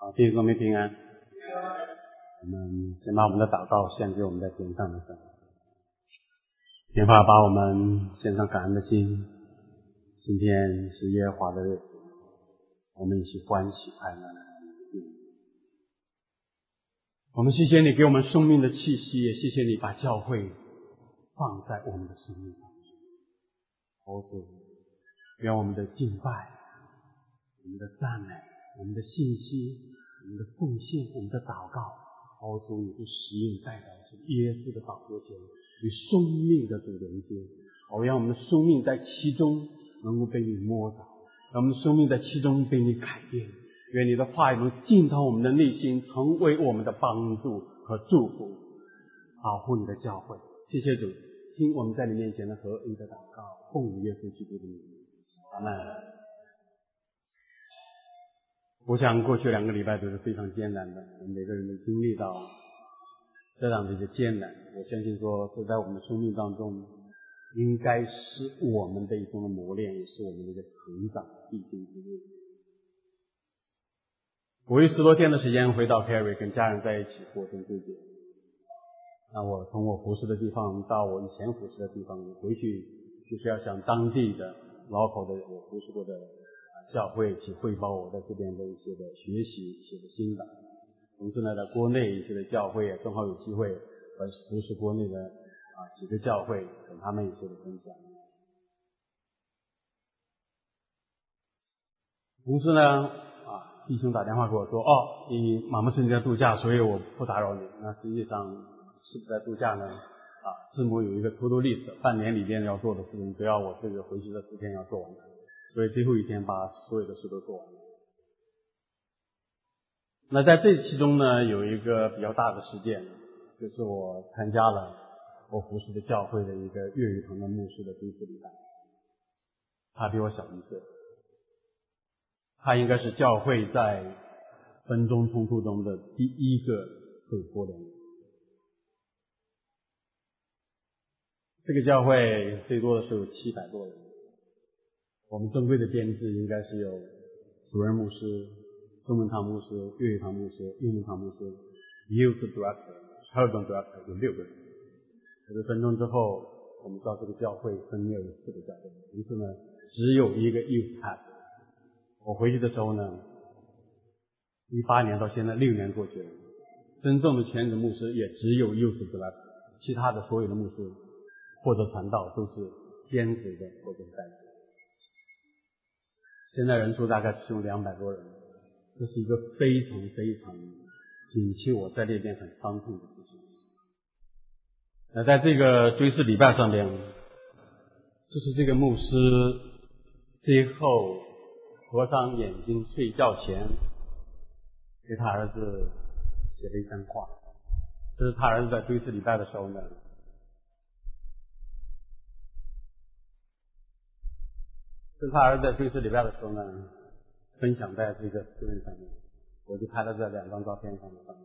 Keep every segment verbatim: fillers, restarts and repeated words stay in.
好，弟兄们平安。我们先把我们的祷告献给我们在天上的神，天父，把我们献上感恩的心。今天是耶和华的日子，我们一起欢喜快乐。我们谢谢你给我们生命的气息，也谢谢你把教会放在我们的生命当中。哦，主，愿我们的敬拜、我们的赞美、我们的信息、我们的奉献、我们的祷告，哦，主，你的使用代表是耶稣的宝座前与生命的主连接。哦，让我们的生命在其中能够被你摸着，让我们的生命在其中被你改变。愿你的话语能进到我们的内心，成为我们的帮助和祝福，保护你的教会。谢谢主，听我们在你面前的合一的祷告，奉耶稣基督的名，阿们。我想过去两个礼拜都是非常艰难的，我们每个人都经历到这样的一个艰难。我相信说，这在我们的生命当中，应该是我们的一种的磨练，也是我们的一个成长必经之路。我有十多天的时间回到 Kerry 跟家人在一起过中秋节。那我从我服侍的地方到我以前服侍的地方，回去就是要向当地的 local 的我服侍过的教会去汇报我在这边的一些的学习、一些的心得。同时呢，在国内一些的教会也正好有机会和服侍国内的啊几个教会，跟他们一些的分享。同时呢，啊弟兄打电话给我说，哦，你马木顺在度假，所以我不打扰你。那实际上是不是在度假呢？啊，师母有一个 to do list， 半年里边要做的事情，只要我这个回去的十天要做完，所以最后一天把所有的事都做完了。那在这其中呢，有一个比较大的事件，就是我参加了我服侍的教会的一个粤语堂的牧师的第一次礼拜。他比我小一岁，他应该是教会在分宗冲突中的第一个受拖连。这个教会最多的时候有七百多人，我们正规的编制应该是有主任牧师、中文堂牧师、粤语堂牧师、英文堂牧师、Youth Director、Children Director 有六个人。可是分宗之后，我们知道这个教会分裂为四个教会，于是呢，只有一个 Youth Pastor。我回去的时候呢，一八年到现在六年过去了，真正的全职牧师也只有 Youth Director， 其他的所有的牧师或者传道都是兼职的或者是代职。现在人数大概只有两百多人，这是一个非常非常引起我在那边很伤痛的事情。那在这个追思礼拜上面，这是这个牧师最后合上眼睛睡觉前给他儿子写了一段话。这是他儿子在追思礼拜的时候呢，这是他儿子在追思礼拜的时候呢，分享在这个诗文上面，我就拍了这两张照片上面。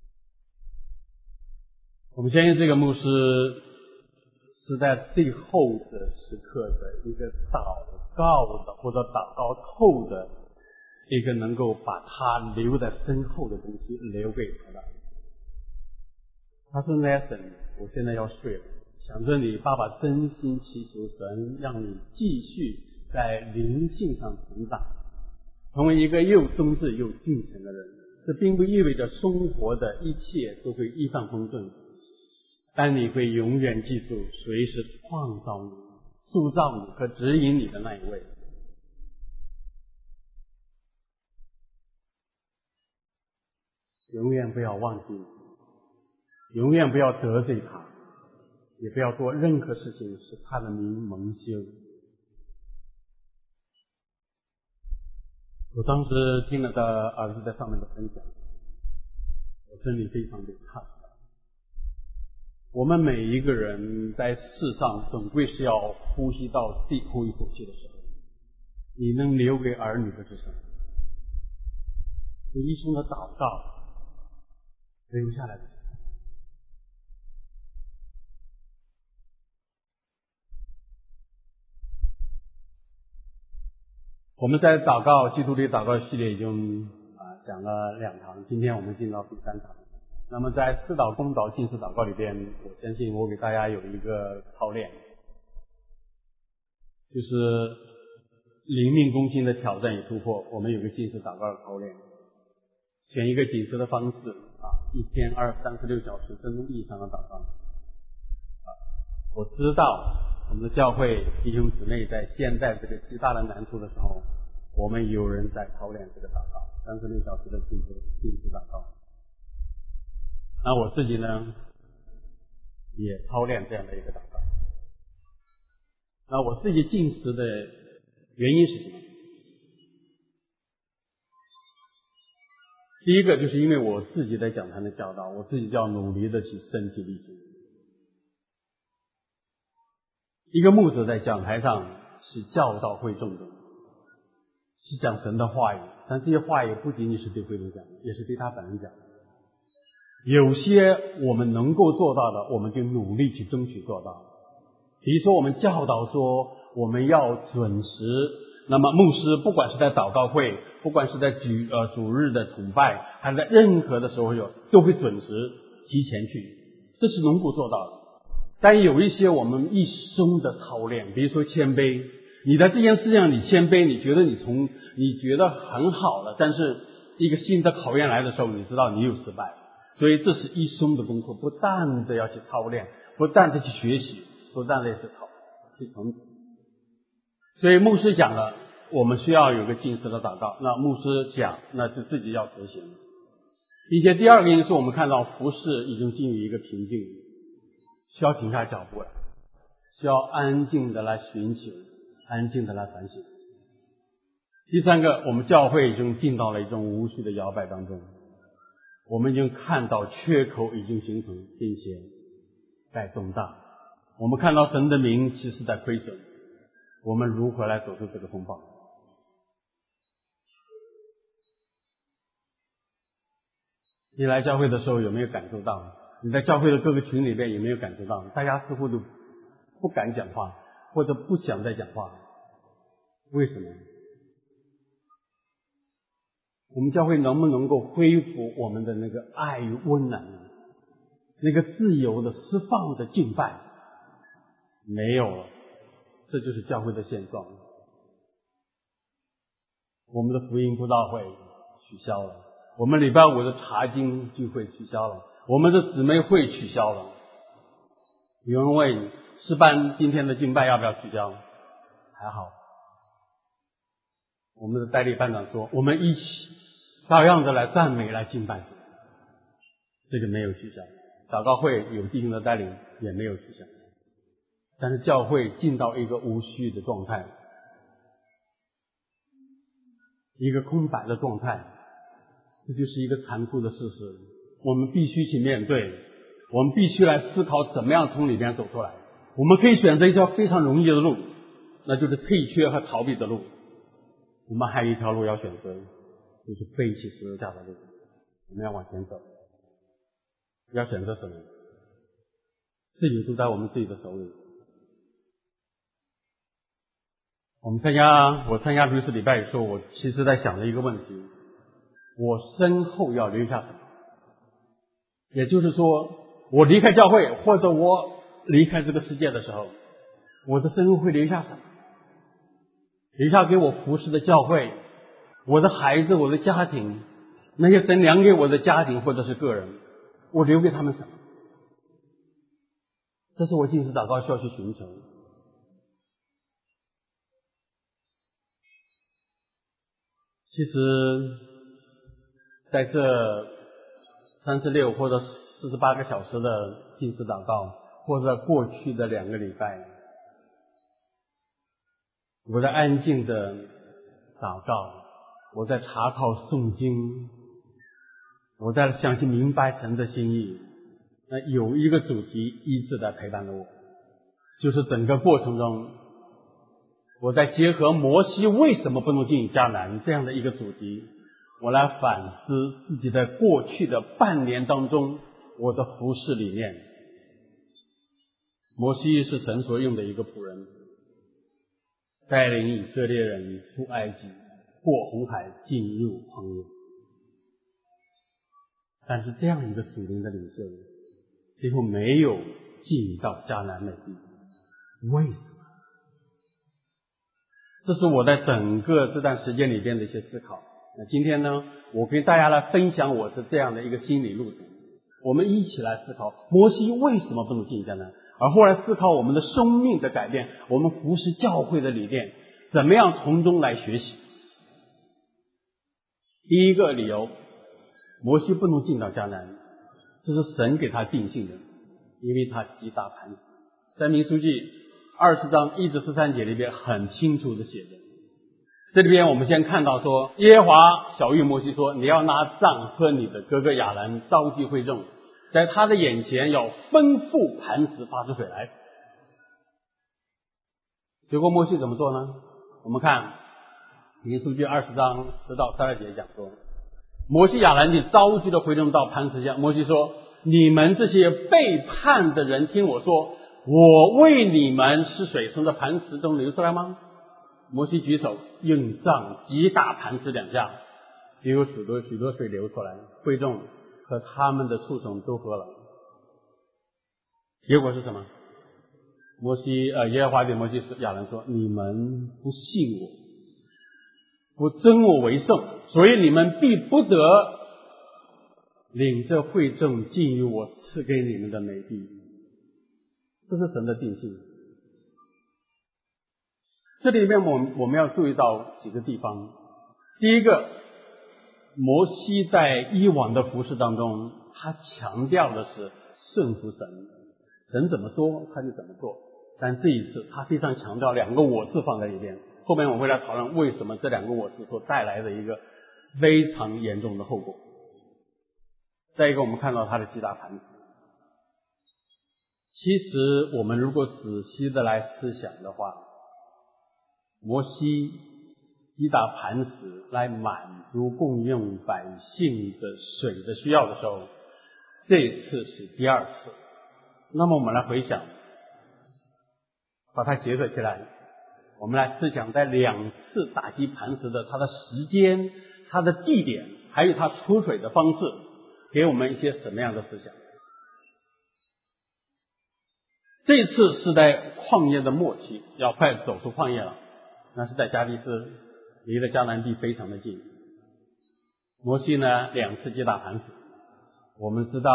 我们相信这个牧师是在最后的时刻的一个祷告的或者祷告后的一个能够把他留在身后的东西留给他的。他说 Nathan， 我现在要睡了，想着你爸爸真心祈求神让你继续在灵性上成长，成为一个又忠志又敬虔的人。这并不意味着生活的一切都会一帆风顺，但你会永远记住谁是创造你、塑造你和指引你的那一位。永远不要忘记，永远不要得罪他，也不要做任何事情使他的名蒙羞。我当时听了他儿子在上面的分享，我真的非常的看。我们每一个人在世上总归是要呼吸到最后一口气的时候，你能留给儿女的是什么？你一生的祷告留下来的。我们在祷告基督的祷告系列已经啊讲了两堂，今天我们进到第三堂。那么在四祷公祷禁食祷告里边，我相信我给大家有一个操练，就是灵命攻心的挑战与突破。我们有个禁食祷告的操练，选一个紧实的方式啊，一天二三十六小时真正意义上的祷告。啊，我知道我们的教会弟兄姊妹在现在这个极大的难处的时候，我们有人在操练这个祷告，三十六小时的禁食禁食祷告。那我自己呢，也操练这样的一个祷告。那我自己禁食的原因是什么？第一个就是因为我自己在讲坛的教导，我自己就要努力的去身体力行。一个牧者在讲台上是教导会众的，是讲神的话语，但这些话语不仅仅是对会众讲的，也是对他本人讲的。有些我们能够做到的，我们就努力去争取做到。比如说我们教导说我们要准时，那么牧师不管是在祷告会，不管是在主呃主日的崇拜，还是在任何的时候有都会准时提前去，这是能够做到的。但有一些我们一生的操练，比如说谦卑，你在这件事情你谦卑，你觉得你从你觉得很好了，但是一个新的考验来的时候，你知道你有失败，所以这是一生的功课，不断的要去操练，不断的去学习，不断的去操去成长。所以牧师讲了，我们需要有个禁食的祷告，那牧师讲，那就自己要执行。并且第二个因素，我们看到服事已经进入一个瓶颈，需要停下脚步来，需要安静的来寻求，安静的来反省。第三个，我们教会已经进到了一种无序的摇摆当中，我们已经看到缺口已经形成，并且在增大。我们看到神的名其实在亏损，我们如何来走出这个风暴？你来教会的时候有没有感受到？你在教会的各个群里边有没有感受到？大家似乎都不敢讲话，或者不想再讲话。为什么？我们教会能不能够恢复我们的那个爱与温暖呢？那个自由的释放的敬拜没有了，这就是教会的现状。我们的福音布道会取消了，我们礼拜五的查经聚会取消了，我们的姊妹会取消了。有人问诗班今天的敬拜要不要取消？还好，我们的代理班长说我们一起照样的来赞美来敬拜主，这个没有取消。祷告会有弟兄的带领也没有取消，但是教会进到一个无序的状态，一个空白的状态，这就是一个残酷的事实。我们必须去面对，我们必须来思考怎么样从里边走出来。我们可以选择一条非常容易的路，那就是退却和逃避的路。我们还有一条路要选择，就是背起十字架的路，我们要往前走。要选择什么？自己都在我们自己的手里。我们参加我参加律师礼拜的时候，我其实在想了一个问题，我身后要留下什么？也就是说，我离开教会，或者我离开这个世界的时候，我的身后会留下什么？留下给我服侍的教会，我的孩子，我的家庭，那些神量给我的家庭或者是个人，我留给他们什么？这是我禁食祷告需要去寻求。其实在这三十六或者四十八个小时的禁食祷告，或者过去的两个礼拜，我在安静的祷告，我在查考诵经，我在想去明白神的心意。那有一个主题一直在陪伴着我，就是整个过程中我在结合摩西为什么不能进入迦南这样的一个主题，我来反思自己在过去的半年当中我的服事里面。摩西是神所用的一个仆人，带领以色列人出埃及，过红海，进入旷野。 但是这样一个属灵的领袖，最后没有进到迦南美地，为什么？这是我在整个这段时间里边的一些思考。那今天呢，我跟大家来分享我是这样的一个心理路程。我们一起来思考摩西为什么不能进迦南，而后来思考我们的生命的改变，我们服侍教会的理念，怎么样从中来学习。第一个理由，摩西不能进到迦南，这是神给他定性的，因为他击打磐石。在民书记二十章一至十三节里边很清楚的写着，这里边我们先看到说，耶和华晓谕摩西说，你要拿杖和你的哥哥亚兰召集会众，在他的眼前要吩咐磐石发出水来。结果摩西怎么做呢？我们看民书记二十章十到十二节讲说，摩西亚兰就召集了会众到磐石下，摩西说，你们这些背叛的人，听我说，我为你们使水从这磐石中流出来吗？摩西举手用杖击打磐石两下，就有许多许多水流出来，会众和他们的畜生都喝了。结果是什么？摩西呃，耶和华对摩西亚兰说，你们不信我，不尊我为圣，所以你们必不得领着会众进入我赐给你们的美地。这是神的定性。这里面我们我们要注意到几个地方。第一个，摩西在以往的服事当中，他强调的是顺服神，神怎么说他就怎么做。但这一次他非常强调两个我字放在里边，后面我们会来讨论为什么这两个我字所带来的一个非常严重的后果。再一个，我们看到他的击打磐石。其实我们如果仔细的来思想的话，摩西击打磐石来满足供应百姓的水的需要的时候，这次是第二次。那么我们来回想，把它结合起来，我们来思想在两次打击磐石的它的时间、它的地点，还有它出水的方式，给我们一些什么样的思想。这次是在旷野的末期，要快走出旷野了，那是在加利斯，离了迦南地非常的近。摩西呢两次击打磐石，我们知道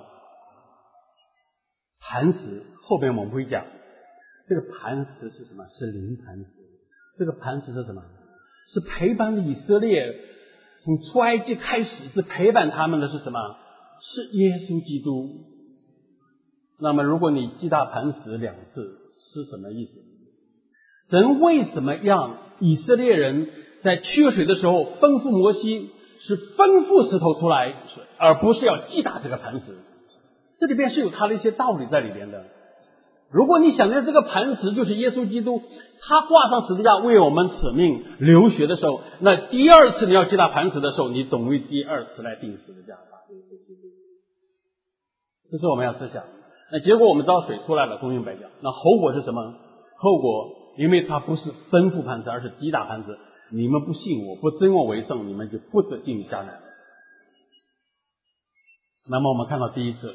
磐石后边我们会讲，这个磐石是什么？是灵磐石。这个磐石是什么？是陪伴了以色列从出埃及开始，是陪伴他们的是什么？是耶稣基督。那么如果你击打磐石两次是什么意思？神为什么让以色列人在缺水的时候吩咐摩西是吩咐石头出来水，而不是要击打这个磐石？这里边是有他的一些道理在里边的。如果你想象这个磐石就是耶稣基督，他挂上十字架为我们舍命流血的时候，那第二次你要击打磐石的时候，你等于第二次来钉十字架打耶稣基督。这是我们要思想。那结果我们知道水出来了，供应百姓，那后果是什么？后果因为他不是吩咐磐石，而是击打磐石，你们不信我，不尊我为圣，你们就不得进迦南了。那么我们看到第一次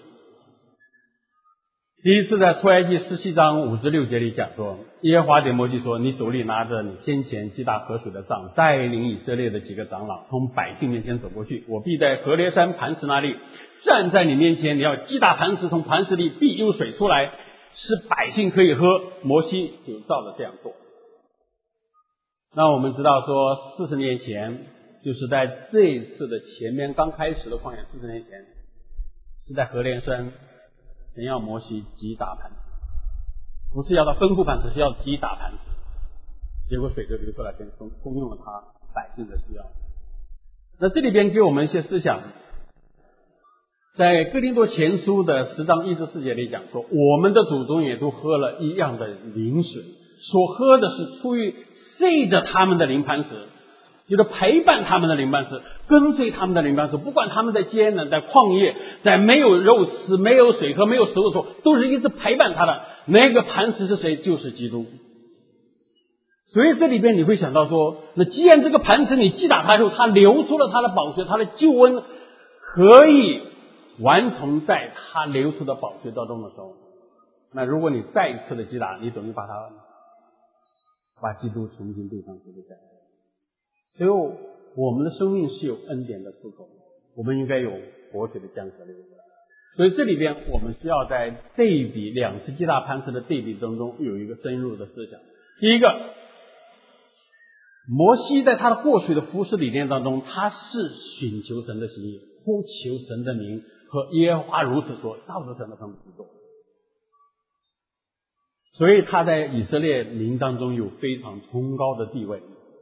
第一次在出埃及十七章五至六节里讲说，耶和华对摩西说，你手里拿着你先前击打河水的杖，带领以色列的几个长老从百姓面前走过去，我必在何烈山磐石那里站在你面前，你要击打磐石，从磐石里必有水出来，使百姓可以喝。摩西就照着这样做。那我们知道说四十年前，就是在这一次的前面刚开始的旷野，四十年前是在何烈山，神要摩西击打磐石，不是要他吩咐磐石，是要击打磐石，结果水就流出来，便供应了他百姓的需要。那这里边给我们一些思想，在哥林多前书的十章一至四节里讲说，我们的祖宗也都喝了一样的灵水，所喝的是出于随着他们的灵磐石，就是陪伴他们的灵磐石，跟随他们的灵磐石，不管他们在艰难，在旷野，在没有肉吃、没有水喝、没有食物的时候，都是一直陪伴他的。那个磐石是谁？就是基督。所以这里边你会想到说，那既然这个磐石你击打它之后，它流出了它的宝血，它的救恩可以完成在他流出的宝血当中的时候，那如果你再一次的击打，你等于把他把基督重新对上十字架。所以我们的生命是有恩典的出口，我们应该有活水的江河流出来。所以这里边我们需要在对比两次击打磐石的对比当中有一个深入的思想。第一个，摩西在他的过去的服事理念当中，他是寻求神的心意，呼求神的名，和耶和华如此说，照着神的吩咐去做。所以他在以色列民当中有非常崇高的地位。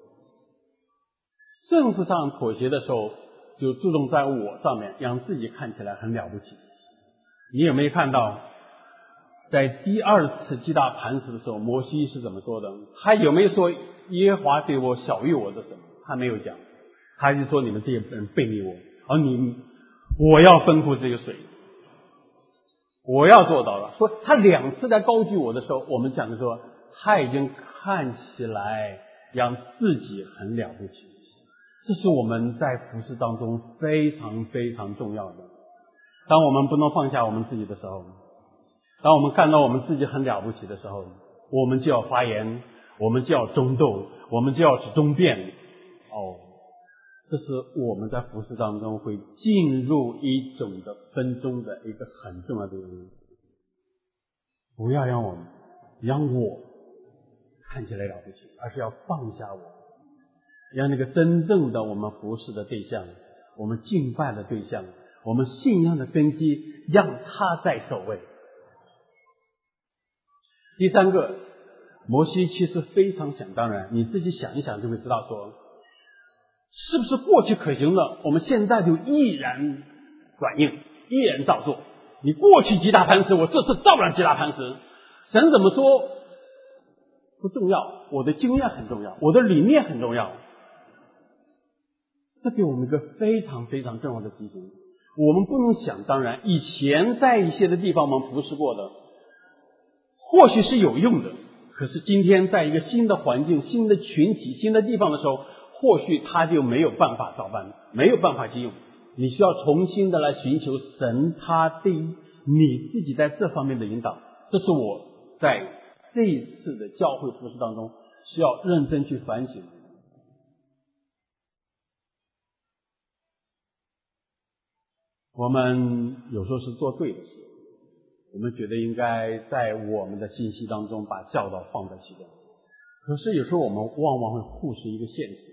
政治上妥协的时候，就注重在我上面，让自己看起来很了不起。你有没有看到，在第二次击打磐石的时候，摩西是怎么说的？他有没有说耶和华对我小于我的神？他没有讲，他就说你们这些人背逆我，而你我要吩咐这个水，我要做到了。说他两次在高举我的时候，我们讲的说他已经看起来让自己很了不起。这是我们在服事当中非常非常重要的。当我们不能放下我们自己的时候，当我们看到我们自己很了不起的时候，我们就要发言，我们就要争斗，我们就要去争辩。哦，这是我们在服事当中会进入一种的分钟的一个很重要的原因。不要让我们让我看起来了不起，而是要放下我，让那个真正的我们服事的对象，我们敬拜的对象，我们信仰的根基，让他在首位。第三个，摩西其实非常想当然，你自己想一想就会知道说，是不是过去可行的，我们现在就毅然软硬，毅然照做。你过去击打磐石，我这次照样击打磐石。神怎么说不重要，我的经验很重要，我的理念很重要。这给我们一个非常非常重要的提醒，我们不能想当然。以前在一些的地方我们服侍过的，或许是有用的，可是今天在一个新的环境、新的群体、新的地方的时候，或许他就没有办法照办，没有办法去用。你需要重新的来寻求神他对于你自己在这方面的引导。这是我在这一次的教会服事当中需要认真去反省。我们有时候是做对的事，我们觉得应该在我们的信息当中把教导放在其中，可是有时候我们往往会忽视一个现实，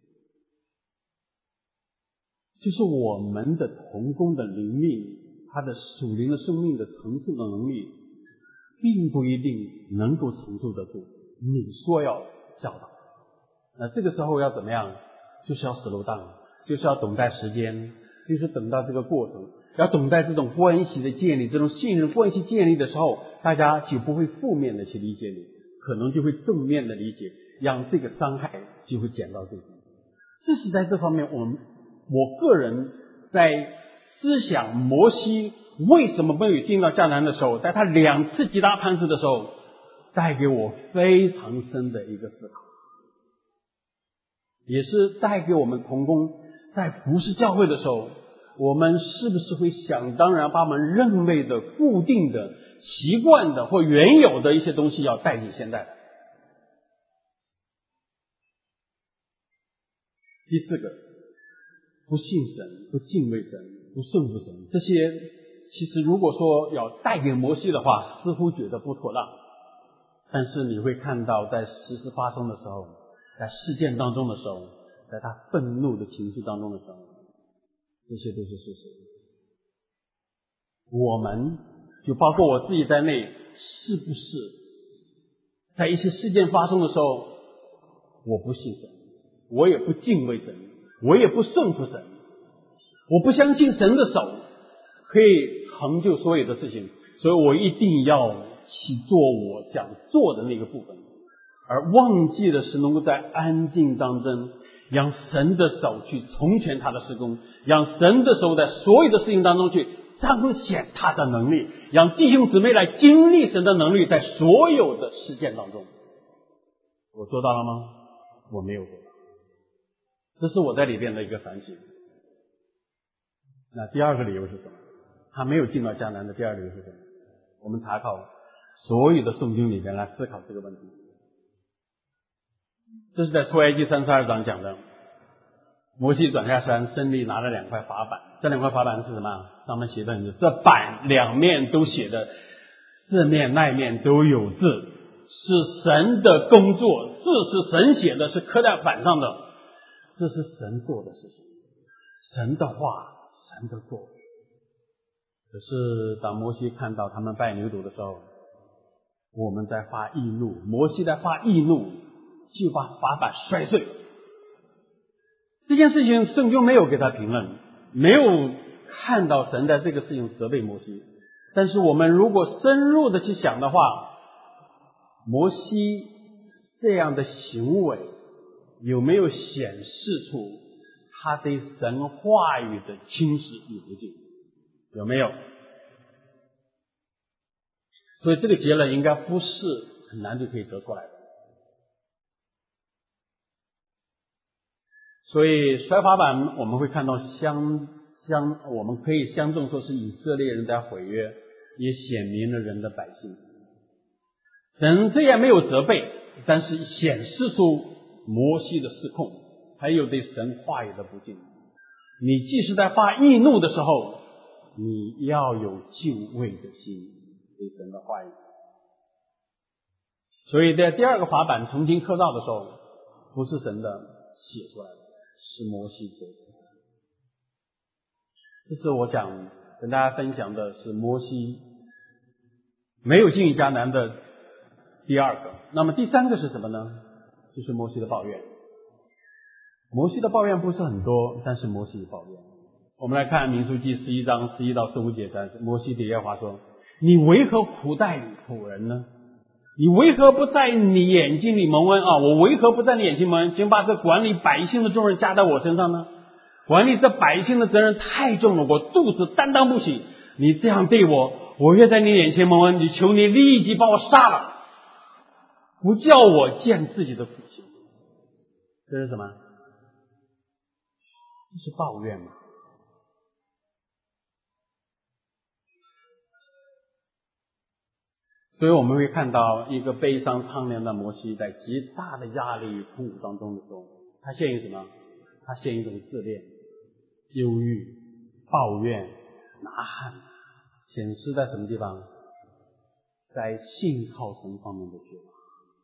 就是我们的同工的灵命，他的属灵的生命的承受的能力并不一定能够承受得住你说要教导。那这个时候要怎么样？就是要slow down，就是要等待时间，就是等到这个过程，要等待这种关系的建立，这种信任关系建立的时候，大家就不会负面的去理解你，可能就会正面的理解，让这个伤害就会减到最低。这是在这方面，我们我个人在思想摩西为什么没有进到迦南的时候，在他两次击打磐石的时候，带给我非常深的一个思考，也是带给我们同工在服侍教会的时候，我们是不是会想当然把我们认为的固定的习惯的或原有的一些东西要带进现在的。第四个，不信神，不敬畏神，不顺服神，这些其实如果说要带给摩西的话，似乎觉得不妥当。但是你会看到在实事发生的时候，在事件当中的时候，在他愤怒的情绪当中的时候，这些都是事实。我们就包括我自己在内，是不是在一些事件发生的时候，我不信神，我也不敬畏神，我也不顺服神，我不相信神的手可以成就所有的事情，所以我一定要去做我想做的那个部分，而忘记的是能够在安静当中让神的手去成全他的事工，让神的手在所有的事情当中去彰显他的能力，让弟兄姊妹来经历神的能力，在所有的事件当中。我做到了吗？我没有做到。这是我在里边的一个反省。那第二个理由是什么？ 他没有进到迦南的第二理由是什么？我们查考所有的圣经里边来思考这个问题。这是在出埃及三十二章讲的，摩西转下山，手里拿了两块法板，这两块法板是什么？上面写的是，这板两面都写的，这面那面都有字，是神的工作，字是神写的，是刻在板上的，这是神做的事情，神的话，神的作为。可是当摩西看到他们拜牛犊的时候，我们在发易怒，摩西在发易怒，就把法板摔碎。这件事情圣经没有给他评论，没有看到神在这个事情责备摩西。但是我们如果深入的去想的话，摩西这样的行为有没有显示出他对神话语的轻视与不敬？有没有？所以这个结论应该不是很难就可以得出来的。所以摔法板我们会看到相相我们可以相中说是以色列人在毁约，也显明了人的百姓。神虽然没有责备，但是显示出摩西的失控，还有对神话语的不敬。你即使在发易怒的时候，你要有敬畏的心，对神的话语。所以在第二个法版重新刻造的时候，不是神的写出来的，是摩西做的。这是我想跟大家分享的，是摩西没有进入迦南的第二个。那么第三个是什么呢？就是摩西的抱怨。摩西的抱怨不是很多，但是摩西的抱怨。我们来看民数记十一章十一到十五节，摩西对耶和华说：你为何苦待仆人呢？你为何不在你眼睛里蒙恩啊？我为何不在你眼睛蒙恩？请把这管理百姓的重任加在我身上呢？管理这百姓的责任太重了，我肚子担当不起。你这样对我，我愿在你眼前蒙恩，你求你立即把我杀了，不叫我见自己的父亲。这是什么？这是抱怨嘛？所以我们会看到一个悲伤苍凉的摩西，在极大的压力与痛苦当中的时候，他陷于什么？他陷于一种自恋、忧郁、抱怨、呐喊，显示在什么地方？在信靠神方面的缺乏。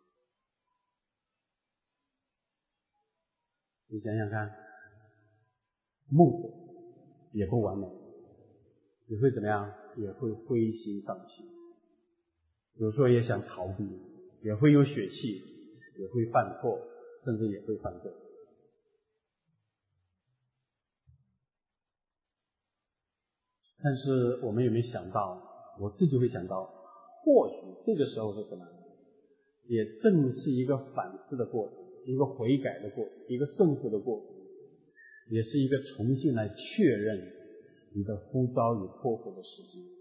你想想看，牧者也不完美，也会怎么样？也会灰心丧气，有时候也想逃避，也会有血气，也会犯错，甚至也会犯罪。但是我们有没有想到，我自己会想到，或许这个时候是什么？也正是一个反思的过程，一个悔改的过程，一个胜负的过程，也是一个重新来确认你的呼召与托付的时机。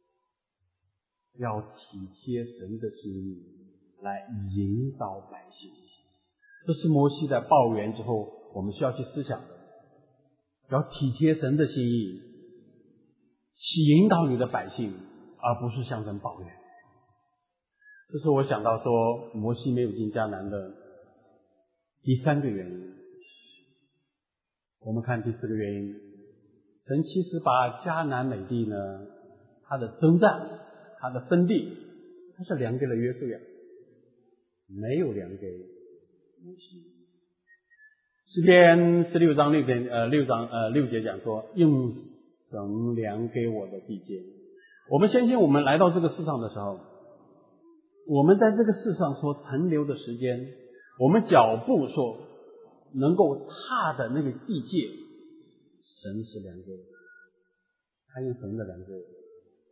要体贴神的心意来引导百姓，这是摩西在抱怨之后我们需要去思想的。要体贴神的心意，去引导你的百姓，而不是向神抱怨。这是我想到说摩西没有进迦南的第三个原因。我们看第四个原因，神其实把迦南美地呢，它的征战，他的分地，他是量给了约书亚，没有量给摩西。诗篇十六章六篇呃六章呃六节讲说，用神量给我的地界。我们相信我们来到这个世上的时候，我们在这个世上所存留的时间，我们脚步所能够踏的那个地界，神是量给我的，他用神的量给我的。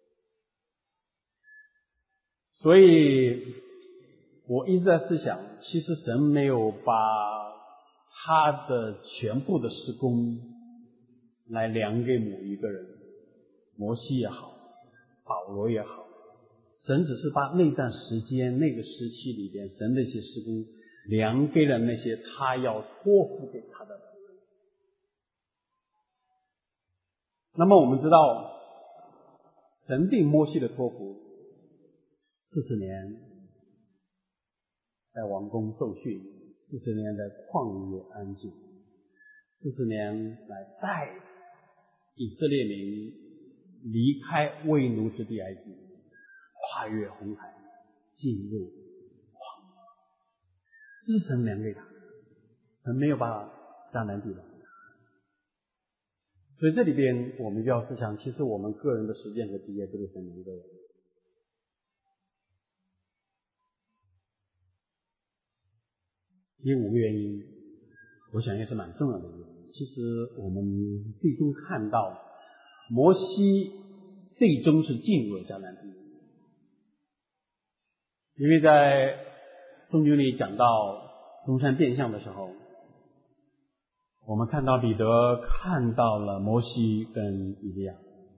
所以我一直在思想，其实神没有把他的全部的事工来量给某一个人，摩西也好，保罗也好，神只是把那段时间那个时期里边神的一些事工量给了那些他要托付给他的人。那么我们知道神定摩西的托付，四十年在王宫受训，四十年在旷野安静，四十年来带以色列民离开为奴之地埃及，跨越红海，进入旷野。这是神量给他，神没有把迦南地了。所以这里边我们就要思想，其实我们个人的实践和体验都是神能够的。第五个原因，我想也是蛮重要的原因。其实我们最终看到，摩西最终是进入了迦南地，因为在圣经里讲到中山变相的时候，我们看到彼得看到了摩西跟以利亚，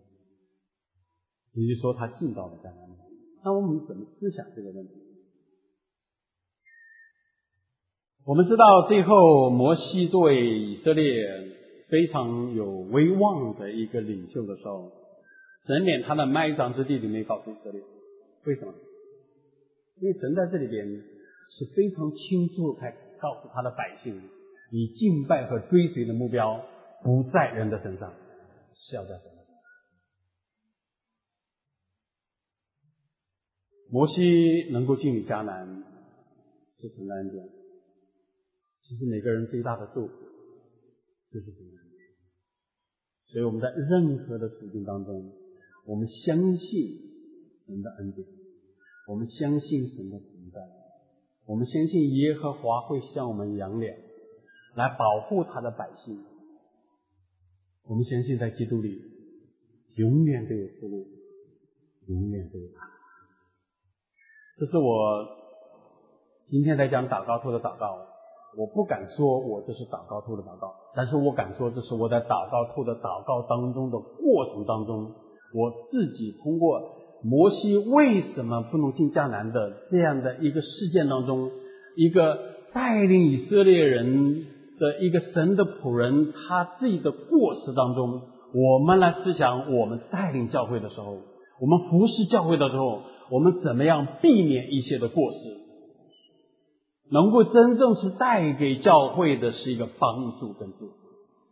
也就是说他进到了迦南地。那我们怎么思想这个问题？我们知道最后摩西作为以色列非常有威望的一个领袖的时候，神连他的埋葬之地都没告诉以色列。为什么？因为神在这里边是非常清楚地告诉他的百姓，你敬拜和追随的目标不在人的身上，是要在神的身上。摩西能够进入迦南是神的恩典，其实每个人最大的祝福就是神的恩典。所以我们在任何的处境当中，我们相信神的恩典，我们相信神的同在，我们相信耶和华会向我们扬脸来保护他的百姓。我们相信在基督里永远都有出路，永远都有答案。这是我今天在讲祷告兔的祷告，我不敢说我这是祷告兔的祷告，但是我敢说这是我在祷告兔的祷告当中的过程当中，我自己通过摩西为什么不能进迦南的这样的一个事件当中，一个带领以色列人的一个神的仆人他自己的过失当中，我们来思想我们带领教会的时候，我们服侍教会的时候，我们怎么样避免一些的过失，能够真正是带给教会的是一个帮助跟祝福。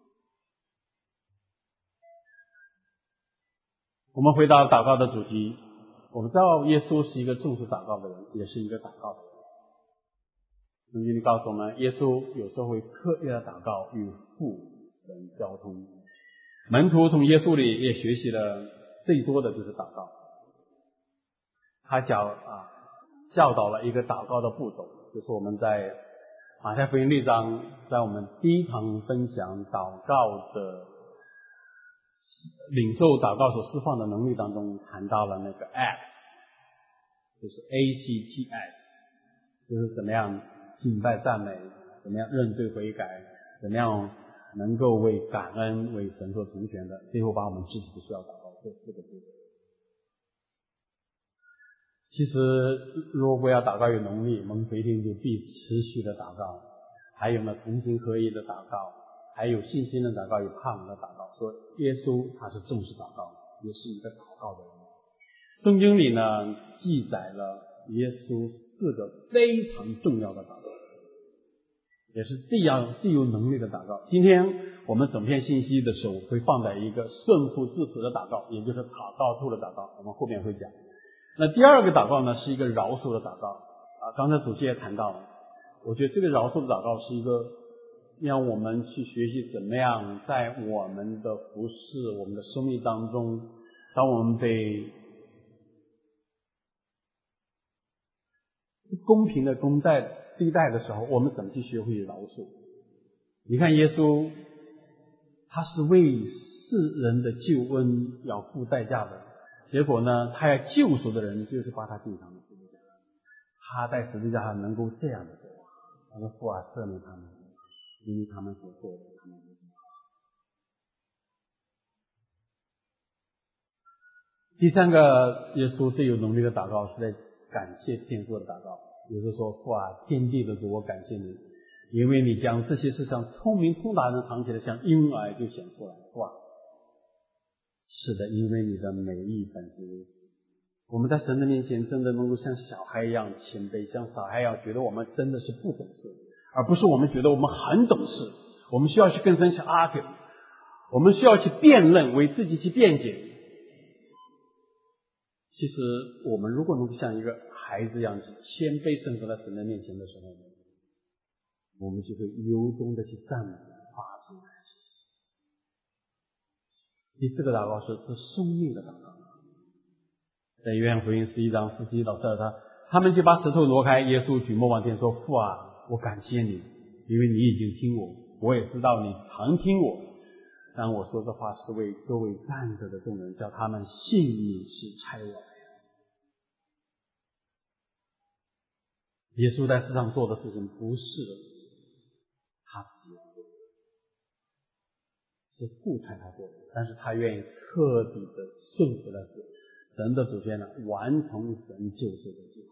我们回到祷告的主题，我们知道耶稣是一个重视祷告的人，也是一个祷告的人。圣经里告诉我们，耶稣有时候会彻夜的祷告，与父神交通。门徒从耶稣里也学习了最多的就是祷告。他教啊教导了一个祷告的步骤，就是我们在马太福音六章，在我们第一堂分享祷告的领受祷告所释放的能力当中，谈到了那个 Acts， 就是 A C T S， 就是怎么样敬拜赞美，怎么样认罪悔改，怎么样能够为感恩为神所成全的，最后把我们自己的需要祷告，这四个步骤。其实如果要祷告有能力，我们一定就必持续的祷告，还有呢同心合一的祷告，还有信心的祷告，有盼望的祷告。说耶稣他是重视祷告，也是一个祷告的人。圣经里呢记载了耶稣四个非常重要的祷告，也是最要最有能力的祷告。今天我们整篇信息的时候会放在一个顺服至死的祷告，也就是祷告兔的祷告，我们后面会讲。那第二个祷告呢是一个饶恕的祷告啊，刚才主席也谈到了，我觉得这个饶恕的祷告是一个让我们去学习怎么样在我们的服事我们的生命当中，当我们被公平的公待对待的时候，我们怎么去学会饶恕。你看耶稣他是为世人的救恩要付代价的，结果呢他要救赎的人就是把他钉上了十字架，他在十字架上能够这样的说，他说父啊赦免他们，因为他们所做的他们不知道。第三个耶稣最有能力的祷告是在感谢天父的祷告，也就是说父啊天地的主，我感谢你，因为你将这些事像聪明通达人藏起来，像婴儿就显出来。父啊是的，因为你的美意本是如此。我们在神的面前真的能够像小孩一样谦卑，像小孩一样觉得我们真的是不懂事，而不是我们觉得我们很懂事，我们需要去跟神去 argue， 我们需要去辩论，为自己去辩解。其实我们如果能够像一个孩子一样去谦卑生活在神的面前的时候，我们就会由衷的去赞美发出感谢。第四个祷告是是生命的祷告，在约翰福音十一章四十一到四十二章，他们就把石头挪开，耶稣举目望天说：父啊，我感谢你，因为你已经听我，我也知道你常听我，但我说这话是为周围站着的众人，叫他们信你是差我来的。耶稣在世上做的事情不是他自己做的，是父差他做的，但是他愿意彻底的顺服的是神的主权呢，完成神救赎的计划。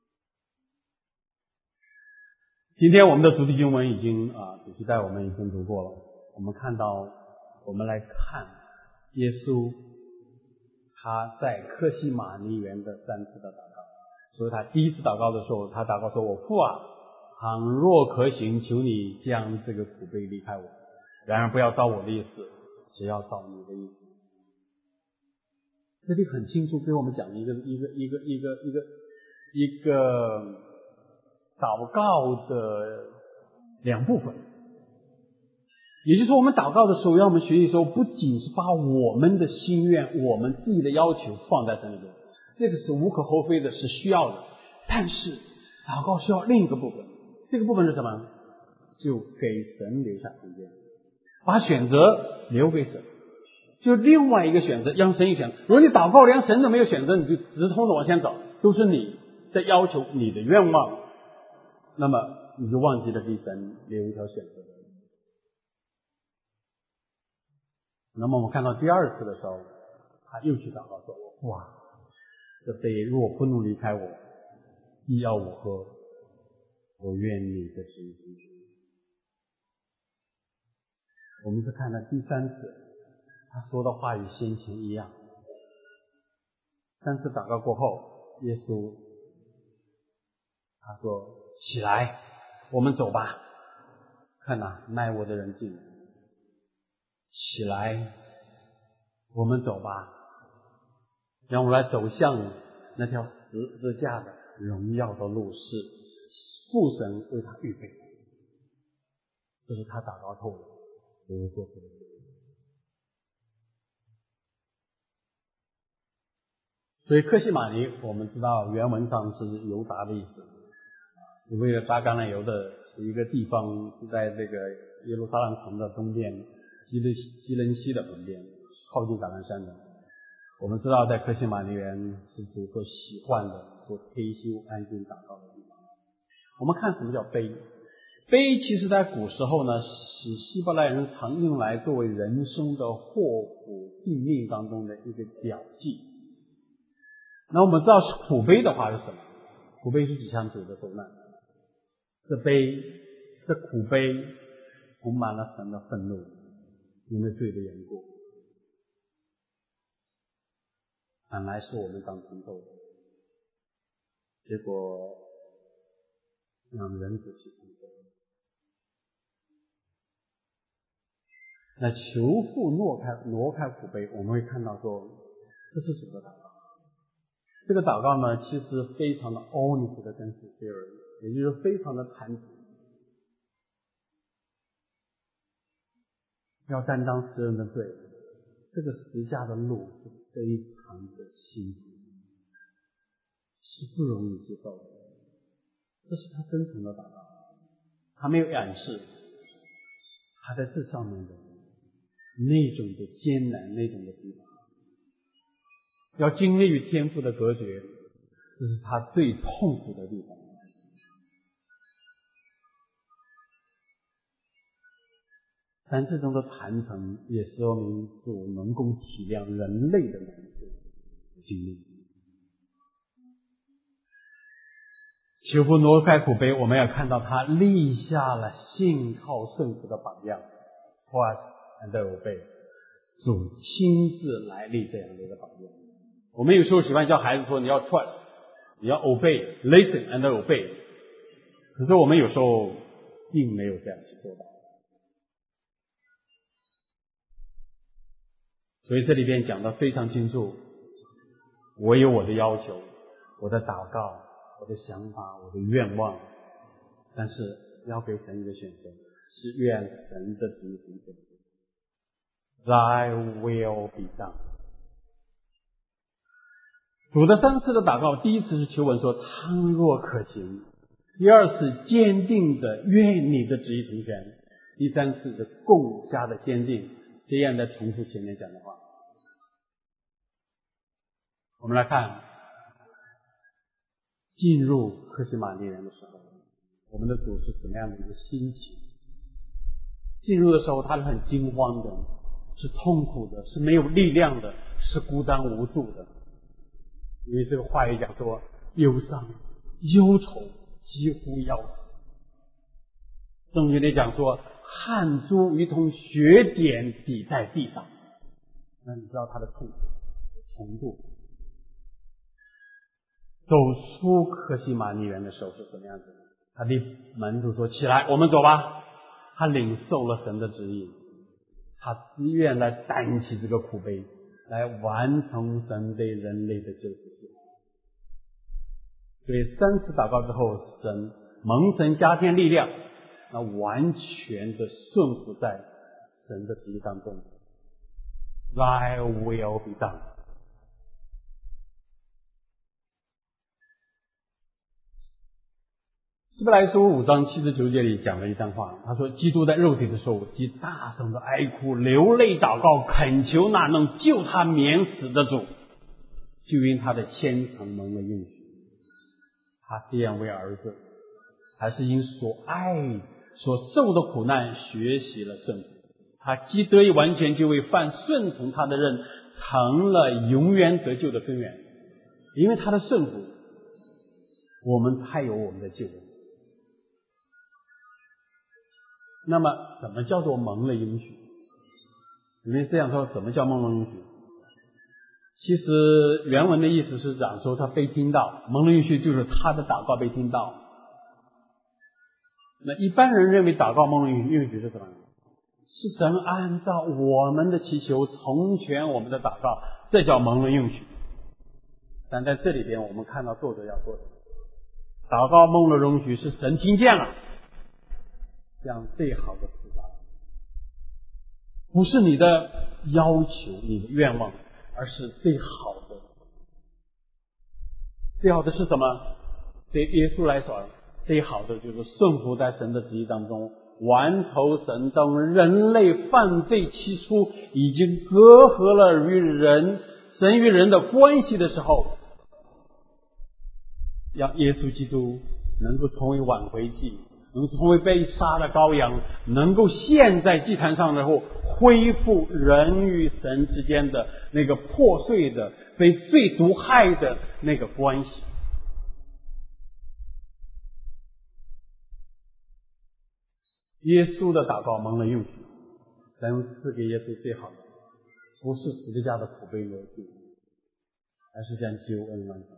今天我们的主题经文已经啊，主题带我们已经读过了。我们看到，我们来看耶稣他在客西马尼园的三次的祷告。所以他第一次祷告的时候，他祷告说：我父啊，倘若可行，求你将这个苦杯离开我，然而不要照我的意思，只要照你的意思。这里很清楚给我们讲一个一个一个一个一个一个祷告的两部分。也就是说，我们祷告的时候，让我们学习的时候，不仅是把我们的心愿、我们自己的要求放在这里边，这个是无可厚非的，是需要的。但是祷告需要另一个部分，这个部分是什么？就给神留下空间，把选择留给神，就另外一个选择，让神有选择。如果你祷告连神都没有选择，你就直通的往前走，都是你在要求你的愿望，那么你就忘记了给神留一条选择。那么我们看到第二次的时候，他又去祷告说：哇，这杯若不能离开我，必要我喝，我愿你的旨意成就。我们是看到第三次，他说的话与先前一样。三次祷告过后，耶稣他说：起来，我们走吧。看哪，卖我的人进来。起来，我们走吧，让我们来走向那条十字架的荣耀的路，是父神为他预备的。这是他祷告后所做出的。所以客西马尼我们知道原文上是犹达的意思，是为了撒橄榄油的一个地方，是在这个耶路撒冷城的东边，基伦基伦西的旁边，靠近橄榄山的。我们知道在客西马尼园是主所喜欢的，做退休安静祷告的地方。我们看什么叫悲。悲其实在古时候呢，是希伯来人常用来作为人生的祸福病命当中的一个表记。那我们知道是苦悲的话是什么？苦悲是指向主的受难。这悲，这苦悲充满了神的愤怒，因为罪的缘故，本来是我们当承受的，结果让人子去承受。那求父挪开挪开苦悲，我们会看到说，这是主的祷告。这个祷告呢，其实非常的 honest 的跟 sincere， 也就是非常的坦诚，要担当世人的罪。这个十架的路是非常的辛苦，是不容易接受的。这是他真诚的祷告，他没有掩饰他在这上面的那种的艰难，那种的逼迫，要经历与天父的隔绝，这是他最痛苦的地方。但这种的坦诚也说明主能够体谅人类的难处和经历。求父挪开苦悲，我们要看到他立下了信靠顺服的榜样 ，trust and obey， 主亲自来立这样的一个榜样。我们有时候喜欢叫孩子说你要 trust， 你要 obey， listen and obey， 可是我们有时候并没有这样去做到。所以这里边讲得非常清楚，我有我的要求，我的祷告，我的想法，我的愿望，但是要给神一个选择，是愿神的旨意成就。Thy will be done。主的三次的祷告，第一次是求问说倘若可行，第二次坚定的愿你的旨意成全，第三次是更加的坚定，这样的重复前面讲的话。我们来看进入客西马尼园的时候，我们的主是怎么样的一个心情。进入的时候他是很惊慌的，是痛苦的，是没有力量的，是孤单无助的。因为这个话语讲说忧伤忧愁几乎要死，圣经里讲说汗珠如同血点滴在地上，那你知道他的痛苦程度。走出客西马尼园的时候是什么样子的？他的门徒说起来我们走吧，他领受了神的旨意，他自愿来担起这个苦悲，来完成神对人类的救赎计划。所以三次祷告之后，神蒙神加添力量，那完全的顺服在神的旨意当中。 Thy will be done。希伯来书五章七十九节里讲了一段话，他说基督在肉体的时候即大声的哀哭流泪祷告，恳求那能救他免死的主，就因他的虔诚蒙了应许。他这样为儿子，还是因所爱所受的苦难学习了顺服。他既得以完全，就为犯顺从他的人成了永远得救的根源。因为他的顺服，我们才有我们的救恩。那么什么叫做蒙了应许？你们这样说，什么叫蒙了应许？其实原文的意思是讲说他被听到，蒙了应许就是他的祷告被听到。那一般人认为祷告蒙了应许是什么？是神按照我们的祈求成全我们的祷告，这叫蒙了应许。但在这里边我们看到作者要说的，祷告蒙了应许是神听见了，这样最好的慈善，不是你的要求你的愿望，而是最好的。最好的是什么？对耶稣来说，最好的就是顺服在神的旨意当中，完成神当人类犯罪起初已经隔阂了与人神与人的关系的时候，让耶稣基督能够成为挽回祭，能够成为被杀的羔羊，能够献在祭坛上，然后恢复人与神之间的那个破碎的被罪毒害的那个关系。耶稣的祷告蒙了应许，神赐给耶稣最好的，不是十字架的苦悲流涕，而是将救恩完成，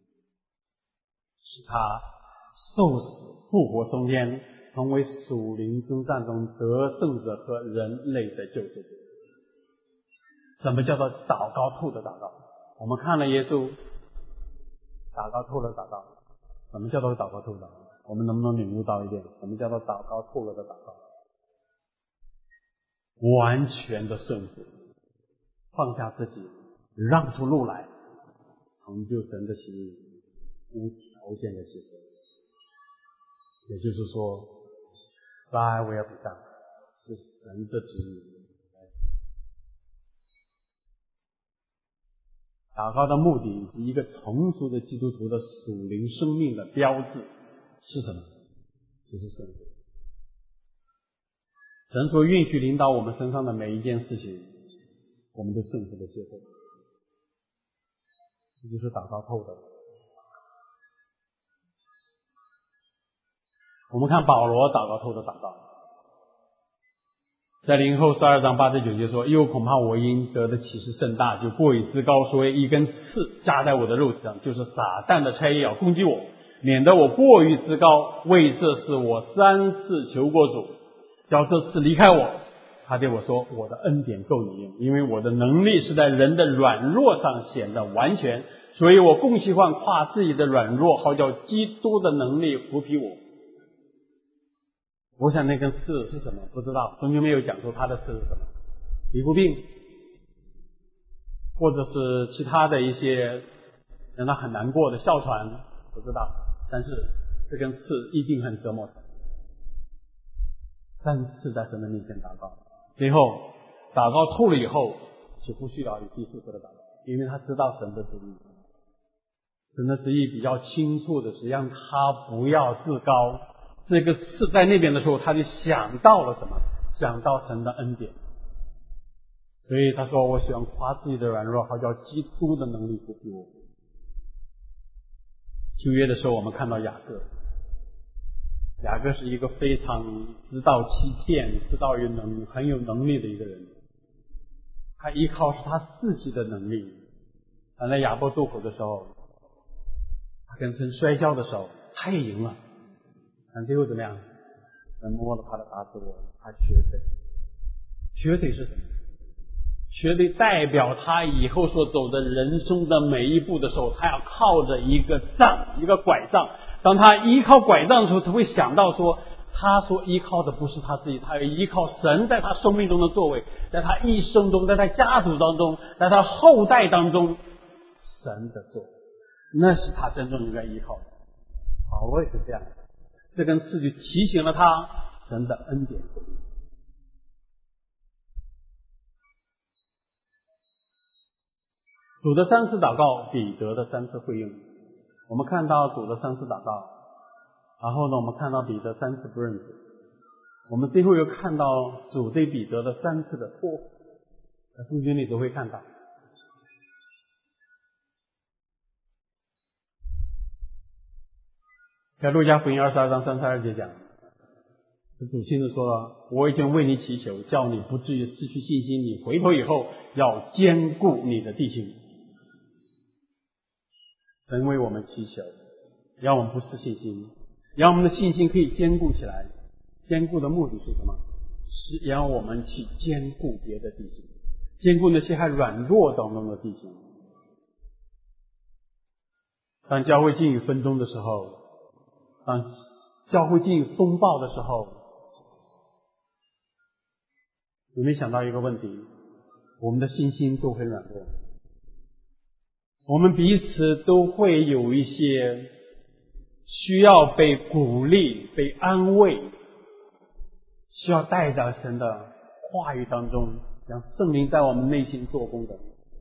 使他受死复活升天，成为属灵征战中得胜者和人类的救赎者。什么叫做祷告透的祷告？我们看了耶稣祷告透的祷告，什么叫做祷告透的祷告？我们能不能领悟到一点？什么叫做祷告透了的祷告？完全的顺服，放下自己，让出路来，成就神的心意，无条件的接受。也就是说 Thy will be done 是神的旨意。祷告的目的以及一个成熟的基督徒的属灵生命的标志是什么？就是顺服。神所允许领导我们身上的每一件事情，我们都顺服的接受。这就是祷告透的。我们看保罗祷告透的祷告， 在林后十二章八至九节说，又恐怕我因得的启示甚大，就过于自高，所以一根刺扎在我的肉体上，就是撒旦的差也要攻击我，免得我过于自高。为这事我三次求过主，叫这次离开我。他对我说，我的恩典够你用，因为我的能力是在人的软弱上显得完全，所以我更喜欢夸自己的软弱，好叫基督的能力扶庇我。我想那根刺是什么不知道，圣经没有讲出他的刺是什么，皮肤病或者是其他的一些让他很难过的哮喘，不知道，但是这根刺一定很折磨他。三次在神的面前祷告，最后祷告透了以后就不需要有第四次的祷告，因为他知道神的旨意，神的旨意比较清楚的是让他不要自高。这个刺在那边的时候，他就想到了什么？想到神的恩典。所以他说，我喜欢夸自己的软弱，好叫基督的能力扶庇我。旧约的时候我们看到雅各，雅各是一个非常知道欺骗、知道有能很有能力的一个人，他依靠是他自己的能力。但在亚伯渡口的时候，他跟神摔跤的时候他也赢了，但最后怎么样？神摸了他的大指头，他瘸腿。瘸腿是什么？瘸腿代表他以后所走的人生的每一步的时候，他要靠着一个杖，一个拐杖。当他依靠拐杖的时候，他会想到说，他所依靠的不是他自己，他要依靠神在他生命中的作为，在他一生中，在他家族当中，在他后代当中，神的作为，那是他真正应该依靠的。好，我也是这样的。这根刺就提醒了他神的恩典。主的三次祷告，彼得的三次回应。我们看到主的三次祷告，然后呢，我们看到彼得三次不认主。我们最后又看到主对彼得的三次的托付，在圣经里都会看到。在路加福音二十二章三十二节讲，主亲自说了，我已经为你祈求，叫你不至于失去信心，你回头以后要坚固你的弟兄。神为我们祈求，让我们不失信心，让我们的信心可以坚固起来。坚固的目的是什么？是让我们去坚固别的弟兄，坚固那些还软弱当中的弟兄。当教会进入纷争的时候，当教会进入风暴的时候，有没有想到一个问题？我们的信心都很软弱，我们彼此都会有一些需要被鼓励、被安慰，需要带到神的话语当中，让圣灵在我们内心做工的。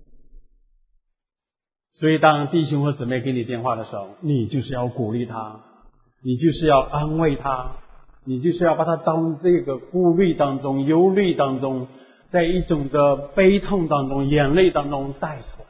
所以当弟兄和姊妹给你电话的时候，你就是要鼓励他，你就是要安慰他，你就是要把他当这个顾虑当中、忧虑当中，在一种的悲痛当中、眼泪当中带出来。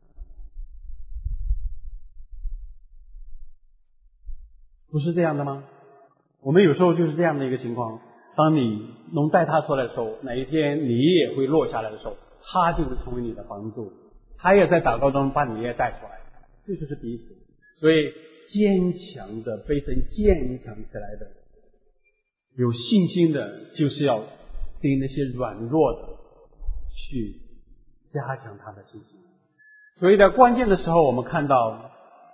不是这样的吗？我们有时候就是这样的一个情况，当你能带他出来的时候，哪一天你也会落下来的时候，他就是成为你的帮助，他也在祷告中把你也带出来，这就是彼此。所以坚强的、被神坚强起来的、有信心的，就是要对那些软弱的去加强他的信心。所以在关键的时候，我们看到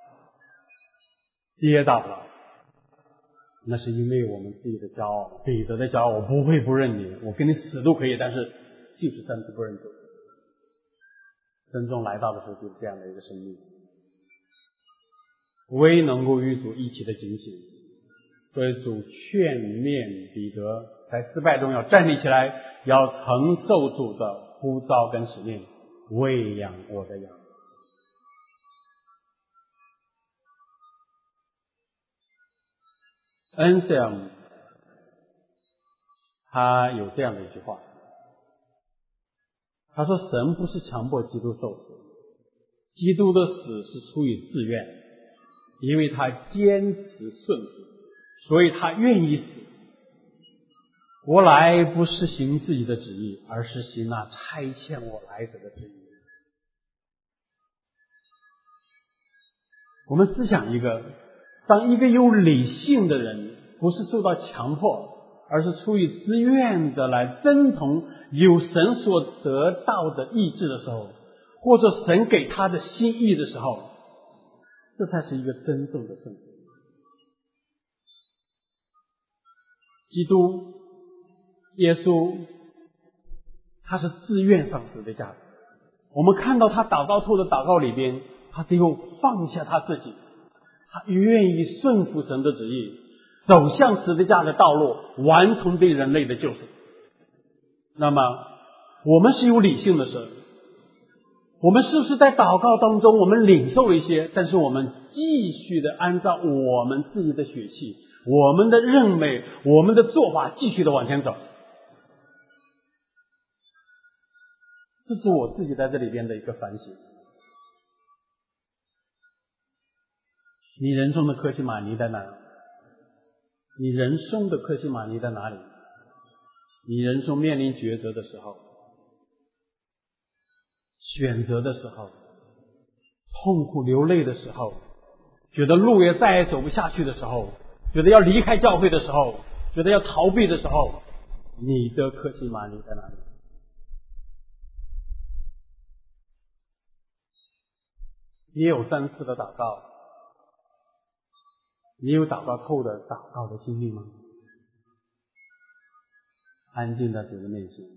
跌倒了，那是因为我们自己的骄傲，彼得的骄傲，我不会不认你，我跟你死都可以，但是就是三次不认主。真正来到的时候，就是这样的一个生命，唯能够与主一起的警醒。所以主劝勉彼得在失败中要站立起来，要承受主的呼召跟使命，喂养我的羊。恩瑟姆他有这样的一句话，他说神不是强迫基督受死，基督的死是出于自愿，因为他坚持顺服，所以他愿意死。 我来不是行自己的旨意，而是行那差遣我来者的旨意。我们思想一个，当一个有理性的人不是受到强迫，而是出于自愿的来遵从有神所得到的意志的时候，或者神给他的心意的时候，这才是一个真正的顺服。基督耶稣他是自愿上十字架的，我们看到他祷告后的祷告里边，他最后放下他自己，他愿意顺服神的旨意，走向十字架的道路，完成对人类的救赎。那么我们是有理性的神，我们是不是在祷告当中我们领受了一些，但是我们继续的按照我们自己的血气，我们的认为，我们的做法继续的往前走？这是我自己在这里边的一个反省。你人生的科西玛尼在哪？你人生的科西玛尼在哪里？你人生面临抉择的时候，选择的时候，痛苦流泪的时候，觉得路也再也走不下去的时候，觉得要离开教会的时候，觉得要逃避的时候，你的科西玛尼在哪里？你有三次的祷告，你有祷告后的祷告的经历吗？安静在主的面前。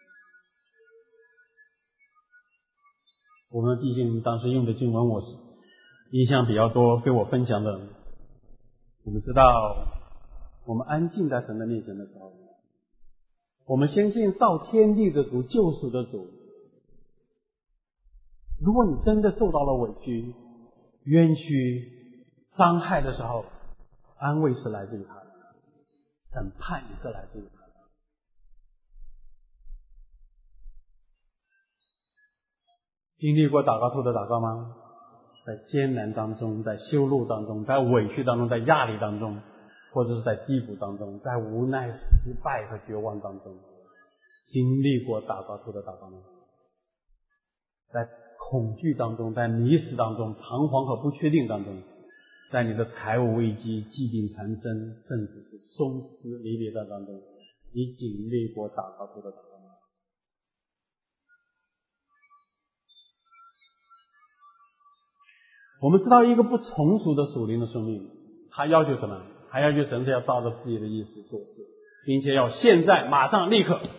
我们毕竟当时用的经文我是印象比较多，跟我分享的，我们知道我们安静在神的面前的时候，我们相信造天地的主，救赎的主。如果你真的受到了委屈、冤屈、伤害的时候，安慰是来自于他的，审判也是来自于他的。经历过祷告后的祷告吗？在艰难当中，在羞辱当中，在委屈当中，在压力当中，或者是在低谷当中，在无奈、失败和绝望当中，经历过祷告后的祷告吗？在恐惧当中，在迷失当中，彷徨和不确定当中，在你的财务危机、疾病缠身，甚至是松弛离别的当中，你经历过祷告后的祷告吗？我们知道一个不成熟的属灵的生命，他要求什么？他要求神是要照着自己的意思做事，并且要现在马上立刻。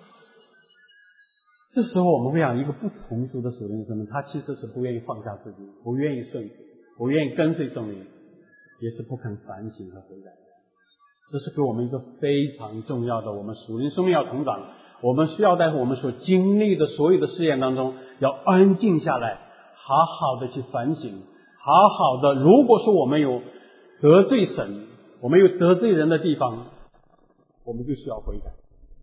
这时候我们会想，一个不成熟的属灵生命，他其实是不愿意放下自己，不愿意顺服，不愿意跟随圣灵，也是不肯反省和悔改。这是给我们一个非常重要的，我们属灵生命要成长，我们需要在我们所经历的所有的试验当中，要安静下来，好好的去反省，好好的，如果说我们有得罪神，我们有得罪人的地方，我们就需要悔改，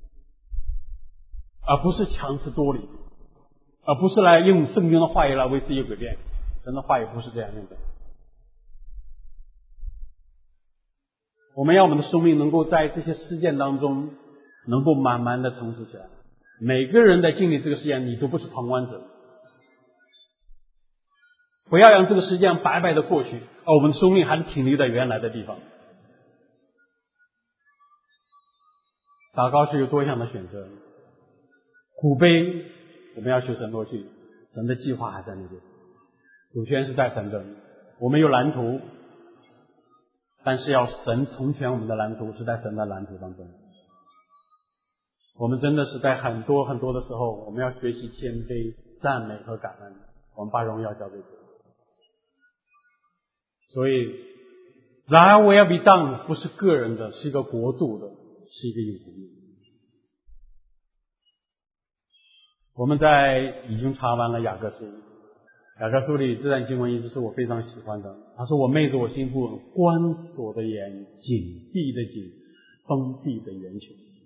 而不是强词夺理，而不是来用圣经的话语来为自己诡辩。神的话语不是这样用的。我们要我们的生命能够在这些事件当中能够慢慢的成熟起来。每个人在经历这个事件，你都不是旁观者，不要让这个时间白白的过去，而我们的生命还是停留在原来的地方。祷告是有多项的选择，苦悲我们要求神落去，神的计划还在那边，主权是在神的，我们有蓝图，但是要神成全我们的蓝图是在神的蓝图当中。我们真的是在很多很多的时候，我们要学习谦卑、赞美和感恩，我们把荣耀交给主。所以 Thy will be done 不是个人的，是一个国度的，是一个永恒的。我们在已经查完了雅各书，雅各书里这段经文一直是我非常喜欢的。他说：“我昧着我心不稳，关锁的眼，紧闭的紧，封闭的圆球。”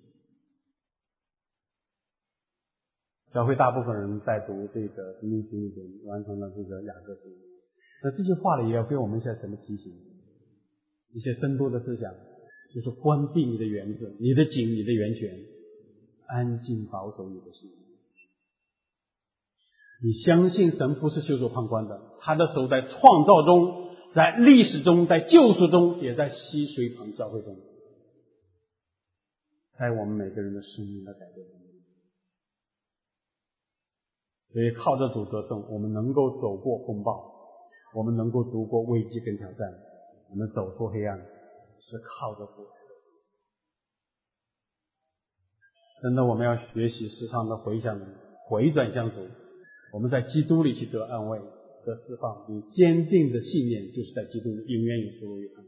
教会大部分人在读这个读经里边完成了这个雅各书。那这些话里也要给我们一些什么提醒？一些深度的思想， 就是关闭你的园子、你的井、你的源泉，安静保守你的心。你相信神不是袖手旁观的，他的手在创造中，在历史中，在救赎中，也在溪水旁教会中，在我们每个人的生命的改变中。所以靠着主得胜，我们能够走过风暴，我们能够度过危机跟挑战，我们走出黑暗是靠着主。真的，我们要学习时常的回想回转向主，我们在基督里去得安慰得释放，你坚定的信念就是在基督里永远有福有安。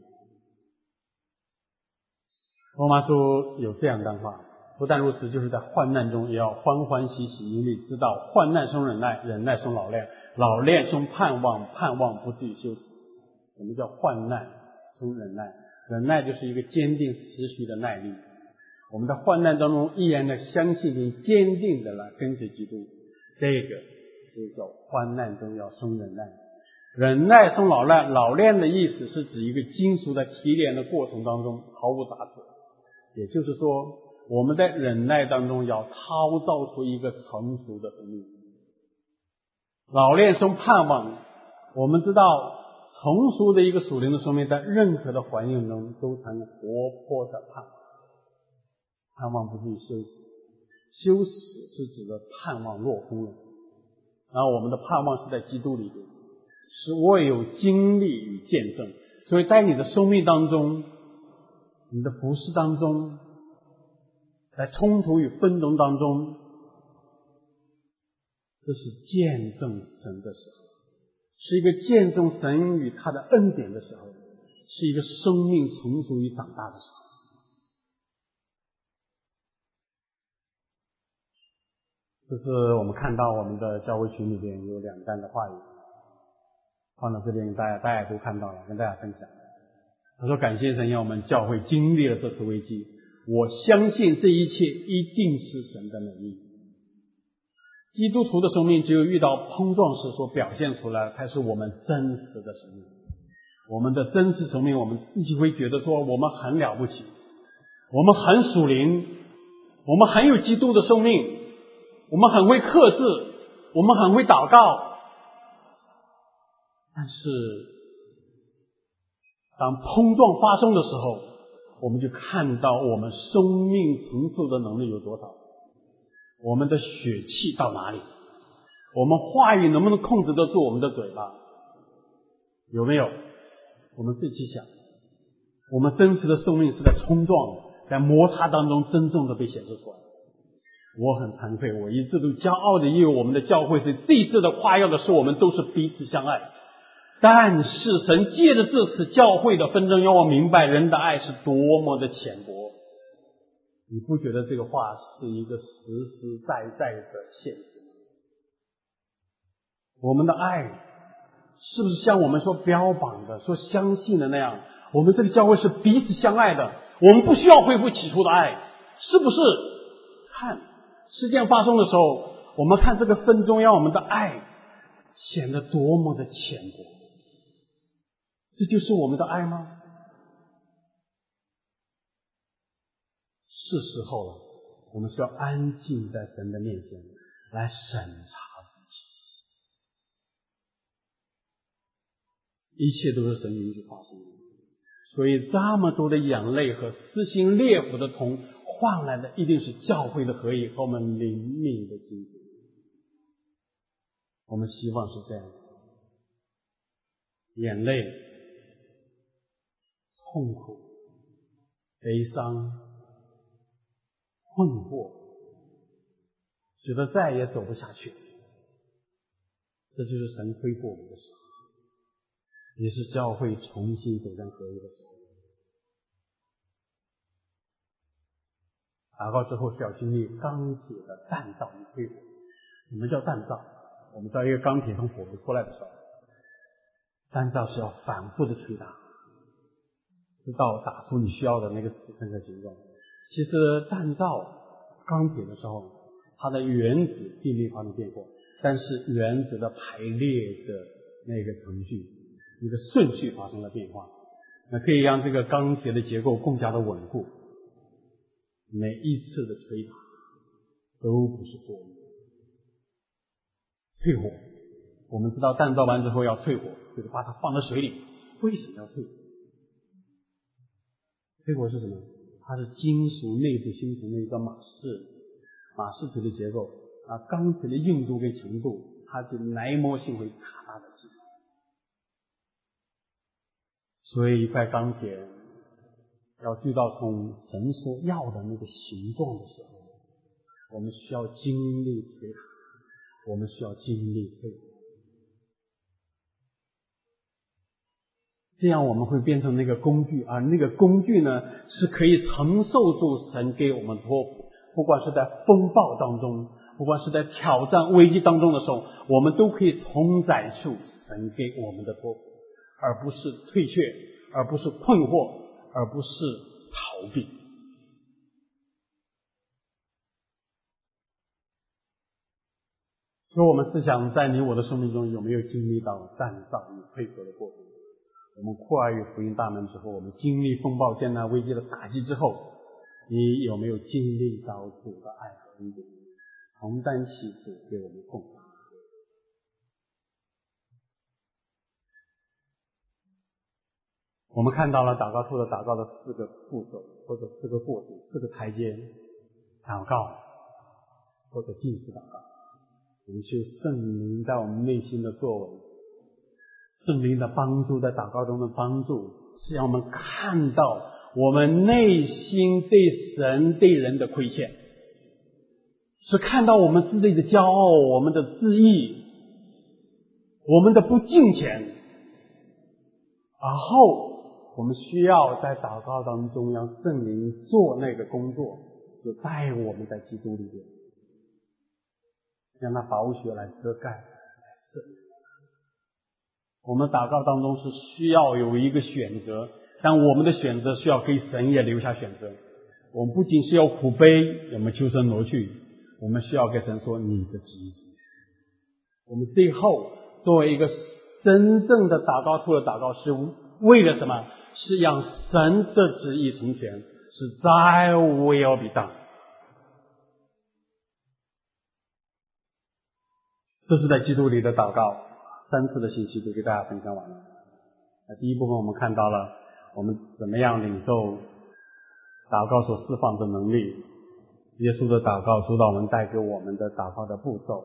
罗马书有这样一段话，不但如此，就是在患难中也要欢欢喜喜，因为知道患难生忍耐，忍耐生老练，老练生盼望，盼望不至于羞耻。什么叫患难生忍耐？忍耐就是一个坚定持续的耐力。我们在患难当中依然的相信并坚定的来跟随基督，这个就叫患难中要生忍耐。忍耐生老练，老练的意思是指一个金属在提炼的过程当中毫无杂质，也就是说我们在忍耐当中要陶造出一个成熟的生命。老练生盼望，我们知道成熟的一个属灵的生命在任何的环境中都曾活泼的盼望，盼望不至于羞耻，羞耻是指的盼望落空了。然后我们的盼望是在基督里边，是我有经历与见证。所以在你的生命当中，你的服事当中，在冲突与纷争当中，这是见证神的时候，是一个见证神与他的恩典的时候，是一个生命成熟与长大的时候。这是我们看到我们的教会群里边有两段的话语，放到这边大家大家都看到了，跟大家分享。他说感谢神让我们教会经历了这次危机，我相信这一切一定是神的美意。基督徒的生命只有遇到碰撞时所表现出来，才是我们真实的生命。我们的真实生命，我们自己会觉得说我们很了不起，我们很属灵，我们很有基督的生命，我们很会克制，我们很会祷告。但是当碰撞发生的时候，我们就看到我们生命承受的能力有多少，我们的血气到哪里，我们话语能不能控制得住我们的嘴巴，有没有？我们自己想，我们真实的生命是在冲撞，在摩擦当中真正的被显示出来。我很惭愧，我一直都骄傲的以为我们的教会是第一次的夸耀的是我们都是彼此相爱。但是神借着这次教会的纷争让我明白人的爱是多么的浅薄。你不觉得这个话是一个实实在在的现实吗？我们的爱是不是像我们所标榜的所相信的那样，我们这个教会是彼此相爱的，我们不需要恢复起初的爱，是不是？看事件发生的时候，我们看这个纷争让我们的爱显得多么的浅薄，这就是我们的爱吗？是时候了，我们需要安静在神的面前来审查自己，一切都是神允许发生的。所以这么多的眼泪和撕心裂肺的痛换来的一定是教会的合一和我们灵命的精神。我们希望是这样的，眼泪、痛苦、悲伤、困惑，觉得再也走不下去，这就是神恢复我们的时候，也是教会重新走向合一的时候。祷告之后是要经历钢铁的锻造与恢复。什么叫锻造？我们知道一个钢铁从火炉出来的时候，锻造是要反复的捶打，直到打出你需要的那个尺寸和形状。其实锻造钢铁的时候，它的原子并没发生变化，但是原子的排列的那个程序、一个顺序发生了变化。 那可以让这个钢铁的结构更加的稳固。每一次的捶打都不是多余。淬火，我们知道锻造完之后要淬火，就是把它放在水里。为什么要淬火？淬火是什么？它是金属内部形成的一个马氏马氏锤的结构啊，钢铁的硬度跟强度，它的耐磨性会大大的提升。所以一块钢铁要锯到从神所要的那个形状的时候，我们需要经历捶打，我们需要经历淬火，这样我们会变成那个工具，而那个工具呢，是可以承受住神给我们托付，不管是在风暴当中，不管是在挑战危机当中的时候，我们都可以承载住神给我们的托付，而不是退却，而不是困惑，而不是逃避。所以我们思想，在你我的生命中有没有经历到锻造与淬火的过程？我们跨越福音大门之后，我们经历风暴艰难危机的打击之后，你有没有经历到主的爱和恩典，承担起主给我们供养？我们看到了祷告处的祷告的四个步骤，或者四个过程，四个台阶：祷告，或者进食祷告，领受圣灵在我们内心的作为，圣灵的帮助，在祷告中的帮助，是让我们看到我们内心对神对人的亏欠，是看到我们自己的骄傲，我们的自义，我们的不敬虔，而后我们需要在祷告当中让圣灵做那个工作，是带我们在基督里边，让他宝血来遮盖来赦免。我们祷告当中是需要有一个选择，但我们的选择需要给神也留下选择。我们不仅是要苦悲，我们求神挪去，我们需要跟神说你的旨意。我们最后作为一个真正的祷告处的祷告，是为了什么？是让神的旨意成全，是 Thy will be done。这是在基督里的祷告，三次的信息都给大家分享完了。那第一部分我们看到了我们怎么样领受祷告所释放的能力，耶稣的祷告主导我们带给我们的祷告的步骤。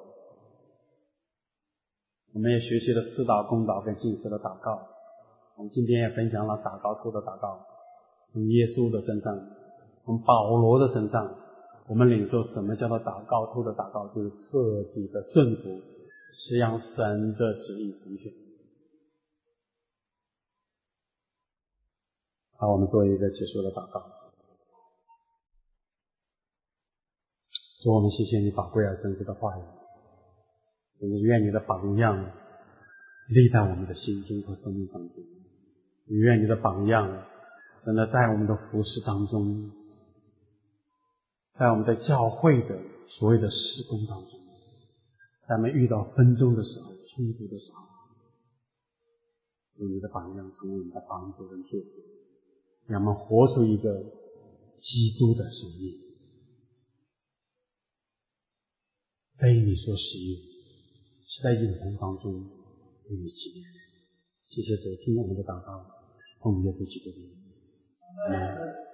我们也学习了私祷、公祷跟禁食的祷告。我们今天也分享了祷告处的祷告，从耶稣的身上，从保罗的身上，我们领受什么叫做祷告处的祷告，就是彻底的顺服，是让神的旨意成全。好，我们做一个结束的祷告。主，我们谢谢你宝贵而真实的话语，主，愿你的榜样立在我们的心中和生命当中，愿你的榜样真的在我们的服事当中，在我们的教会的所有的事工当中，在我们遇到纷争的时候、冲突的时候，主，你的榜样成为我们的帮助跟祝福，让我们活出一个基督的生命，被你所使用，是在永恒当中被你纪念。谢谢主，听我们的祷告，奉耶稣基督的名，阿们。